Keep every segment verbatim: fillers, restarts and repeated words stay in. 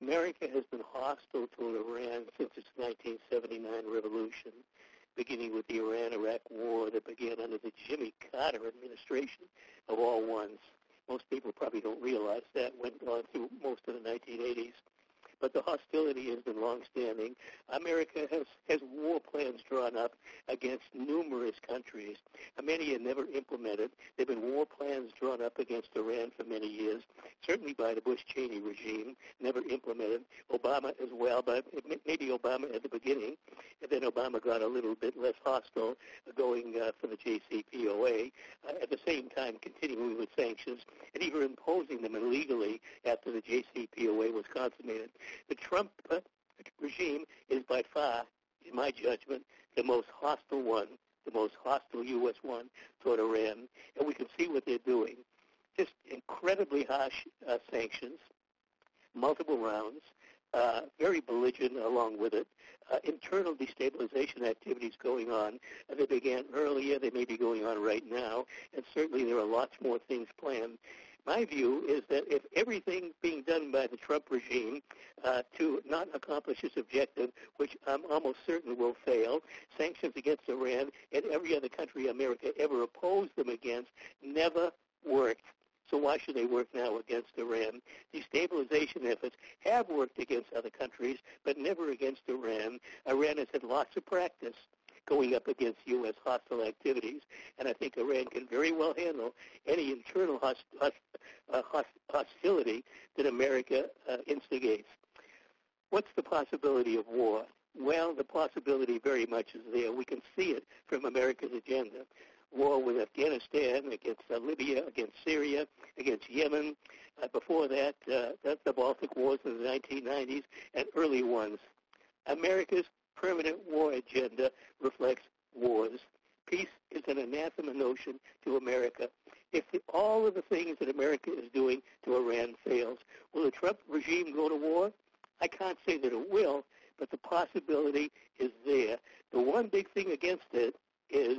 America has been hostile to Iran since its nineteen seventy-nine revolution, beginning with the Iran-Iraq war that began under the Jimmy Carter administration of all ones. Most people probably don't realize that, went on through most of the nineteen eighties. But the hostility has been longstanding. America has, has war plans drawn up against numerous countries. Many are never implemented. There have been war plans drawn up against Iran for many years, certainly by the Bush-Cheney regime, never implemented. Obama as well, but maybe Obama at the beginning, and then Obama got a little bit less hostile, going uh, for the J C P O A, uh, at the same time continuing with sanctions and even imposing them illegally after the J C P O A was consummated. The Trump uh, regime is by far, in my judgment, the most hostile one, the most hostile U S one toward Iran, and we can see what they're doing. Just incredibly harsh uh, sanctions, multiple rounds, uh, very belligerent along with it, uh, internal destabilization activities going on. Uh, they began earlier, they may be going on right now, and certainly there are lots more things planned. My view is that if everything being done by the Trump regime uh, to not accomplish its objective, which I'm almost certain will fail, sanctions against Iran and every other country America ever opposed them against never worked. So why should they work now against Iran? Destabilization efforts have worked against other countries, but never against Iran. Iran has had lots of practice going up against U S hostile activities, and I think Iran can very well handle any internal host, host, uh, host, hostility that America uh, instigates. What's the possibility of war? Well, the possibility very much is there. We can see it from America's agenda. War with Afghanistan, against uh, Libya, against Syria, against Yemen. Uh, before that, uh, that's the Baltic Wars in the nineteen nineties and early ones. America's permanent war agenda reflects wars. Peace is an anathema notion to America. If the, all of the things that America is doing to Iran fails, will the Trump regime go to war? I can't say that it will, but the possibility is there. The one big thing against it is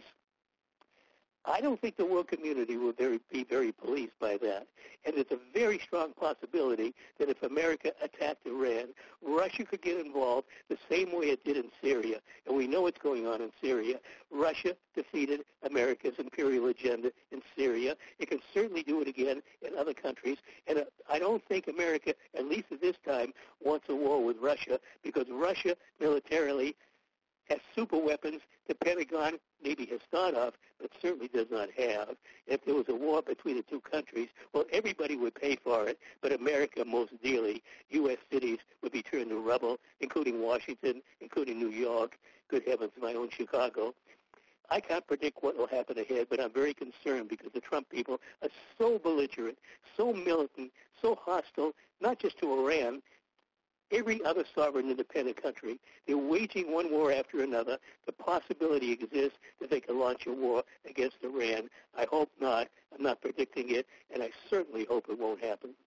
I don't think the world community will very, be very pleased by that. And it's a very strong possibility that if America attacked Iran, Russia could get involved the same way it did in Syria. And we know what's going on in Syria. Russia defeated America's imperial agenda in Syria. It can certainly do it again in other countries. And uh, I don't think America, at least at this time, wants a war with Russia because Russia militarily has super weapons the Pentagon maybe has thought of, but certainly does not have. If there was a war between the two countries, well, everybody would pay for it, but America most dearly. U S cities would be turned to rubble, including Washington, including New York, good heavens, my own Chicago. I can't predict what will happen ahead, but I'm very concerned because the Trump people are so belligerent, so militant, so hostile, not just to Iran, every other sovereign independent country. They're waging one war after another. The possibility exists that they can launch a war against Iran. I hope not. I'm not predicting it, and I certainly hope it won't happen.